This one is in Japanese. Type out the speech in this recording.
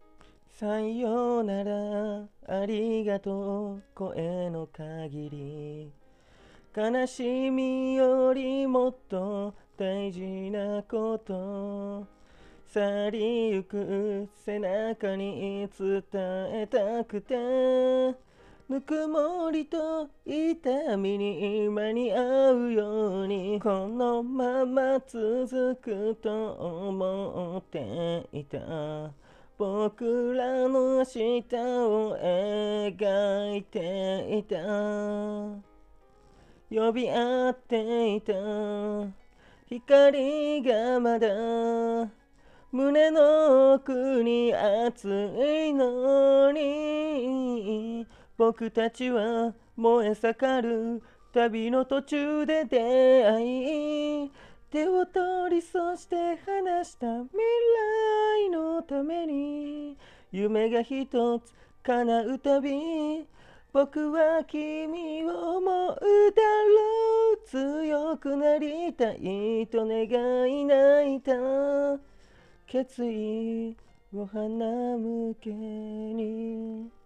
さよならありがとう声の限り、悲しみよりもっと大事なこと、去りゆく背中に伝えたくて、ぬくもりと痛みに間に合うように、このまま続くと思っていた。僕らの明日を描いていた。呼び合っていた光がまだ胸の奥に熱いのに、僕たちは燃え盛る旅の途中で出会い、手を取りそして話した未来のために、夢が一つ叶うたび、僕は君を思うだろう、強くなりたいと願い泣いた決意を花向けに。